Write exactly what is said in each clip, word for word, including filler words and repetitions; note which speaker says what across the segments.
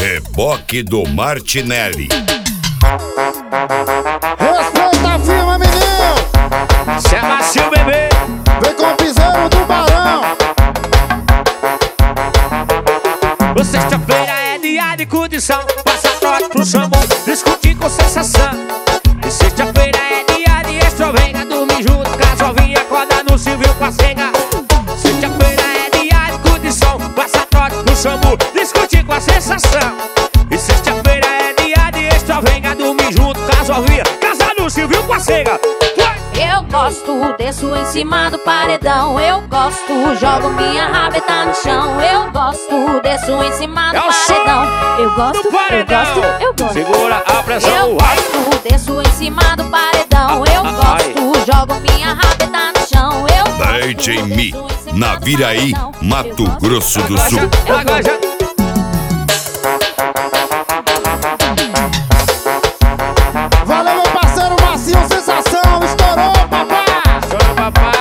Speaker 1: Reboque do Martinelli.
Speaker 2: Respeita a firma, menino.
Speaker 3: Chama-se o bebê.
Speaker 2: Vem com o piseiro do Barão.
Speaker 3: Sexta-feira é dia de condição. Passa trote pro chamou, discutir com sensação. E sexta-feira é dia de extrovenga. Dormir junto, casovinha, acorda no civil com a cega. Sexta-feira é dia de condição. Passa trote pro chamou, discutir com a sensação. E sexta-feira é dia de extrovenga. Dormir junto, casovinha, casa no civil com a cega.
Speaker 4: Eu gosto, desço em cima do paredão. Eu gosto, jogo minha rabeta no chão. Eu gosto, desço em cima do
Speaker 3: É o
Speaker 4: paredão. Eu gosto,
Speaker 3: do paredão.
Speaker 4: eu gosto, eu gosto.
Speaker 3: Segura a pressão.
Speaker 4: Eu gosto, desço em cima do paredão. Eu gosto, jogo minha rabeta no chão. Eu gosto,
Speaker 1: D J Mi,
Speaker 4: desço em cima
Speaker 1: na
Speaker 4: do
Speaker 1: Viraí,
Speaker 4: paredão.
Speaker 1: Mato
Speaker 4: Eu gosto,
Speaker 1: Grosso do Sul.
Speaker 4: eu gosto.
Speaker 2: Valeu, meu parceiro Marcinho, sensação. Estourou, papai.
Speaker 3: Chora, papai.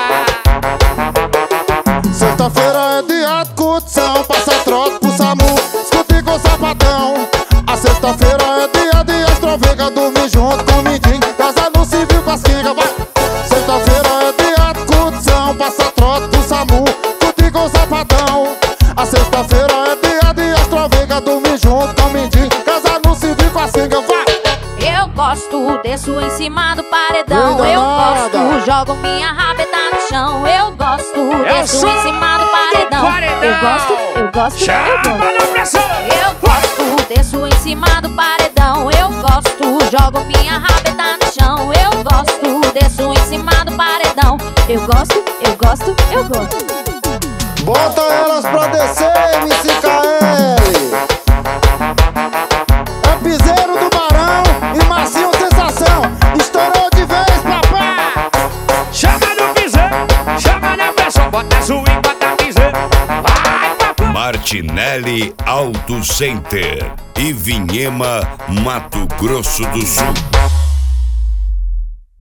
Speaker 2: Sexta-feira é dia de curtição. Passa trote pro SAMU, escute com o sapatão. A sexta-feira é dia de extrovenga. Dormir junto com o mindinho, casa no civil com as quengas, vai. Sexta-feira é dia de curtição. Passa trote pro SAMU, escute com o sapatão. A sexta-feira é dia de extrovenga. Dormir junto com o mindinho, casa no civil com as quengas, vai.
Speaker 4: Eu gosto, desço em cima do paredão.
Speaker 2: Cuida
Speaker 4: Eu
Speaker 2: nada.
Speaker 4: gosto, jogo minha rabeta no chão. Eu gosto,
Speaker 3: É o
Speaker 4: desço
Speaker 3: som
Speaker 4: em cima do paredão.
Speaker 3: do paredão.
Speaker 4: Eu gosto, eu gosto, eu
Speaker 3: Chama
Speaker 4: gosto.
Speaker 3: na pressão.
Speaker 4: Eu gosto, desço em cima do paredão. Eu gosto, jogo minha rabeta no chão. Eu gosto, desço em cima do paredão. Eu gosto, eu gosto, eu gosto.
Speaker 2: Bota elas pra descer, M C K L. É piseiro do Barão e Marcinho sensação. Estourou de vez, papai.
Speaker 3: Chama no piseiro, chama na pressão. Bota swing, bota piseiro. Vai, papai.
Speaker 1: Martinelli Auto Center, Ivinhema, Mato Grosso do Sul.